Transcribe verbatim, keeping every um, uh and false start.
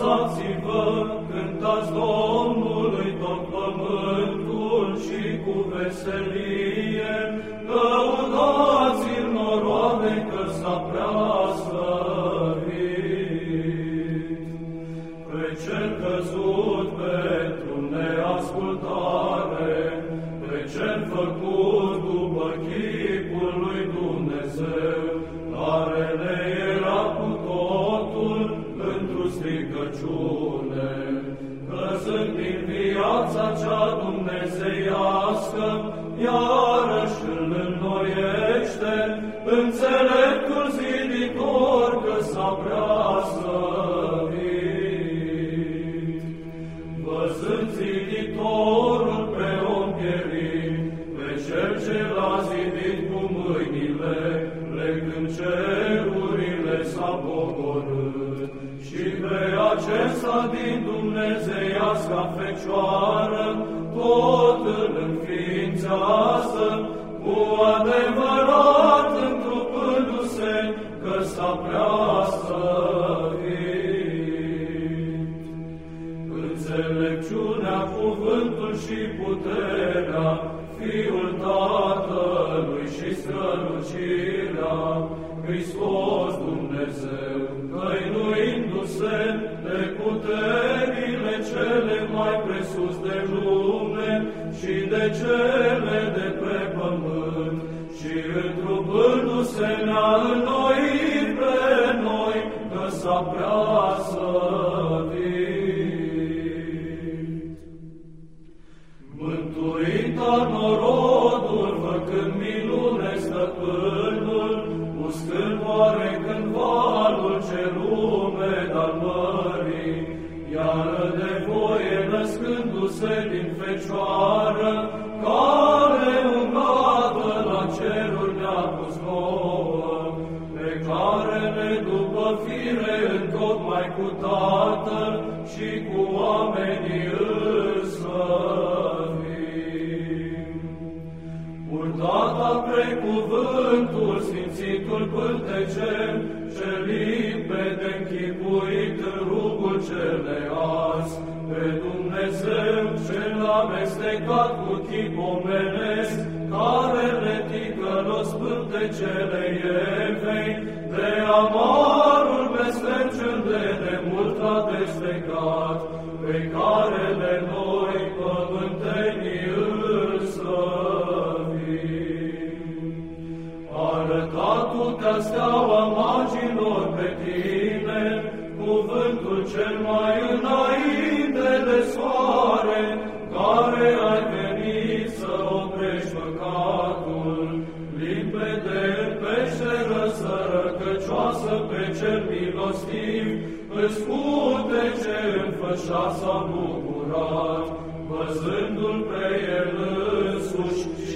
Înălțați-vă, cântați Domnului tot pământul și cu veselie, lăudați-l noroade că s-a preaslăvit. Pe cel căzut pentru neascultare, pe cel făcut după chipul lui Dumnezeu, care le era cu totul într-o stricăciune, căzând din viața cea dumnezeiască, iarăși îl înnoiește, înțeleptul ziditor că s-a preaslăvit. Văzând ziditorul pe om pierit, pe cel ce l-a zidit cu mâinile, legând cerurile s-a pogorât, și pe acesta din dumnezeiasca Fecioară tot îl înființează, cu adevărat întrupându-se că s-a preaslăvit. Înțelepciunea, cuvântul și puterea, Fiul Tatălui și strălucirea, Hristos Dumnezeu, căinuindu-se de puterile cele mai presus de lume și de cele de pe pământ, și întrupându-se ne-a înnoit pe noi, că s-a preaslăvit. Mântuita norodul, făcând minune stăpânul, uscând oare când valul ce lume dar mării, iară de voie născându-se din Fecioară, care umblată la ceruri ne-a pus nouă, pe care ne după fire întocmai cu Tatăl și cu oamenii îl slăvim. Purtata precuvântul, sfințitul pântecem, ce limpede închipuit în rugul cele azi, pe Dumnezeu cel amestecat cu chip omenesc, care ridică los pântecele Evei, de amarul blestem cel de demult a destecat, pe care de noi pământenii îl slăvim. Arătat-o-te-a steaua magilor pe tine, cuvântul cel mai înainte de soare, care ai venit să oprești păcatul, limpede în peșteră sărăcăcioasă pe cel milostiv, îți putece înfășa s-a bucurat, văzându-l pe el însuși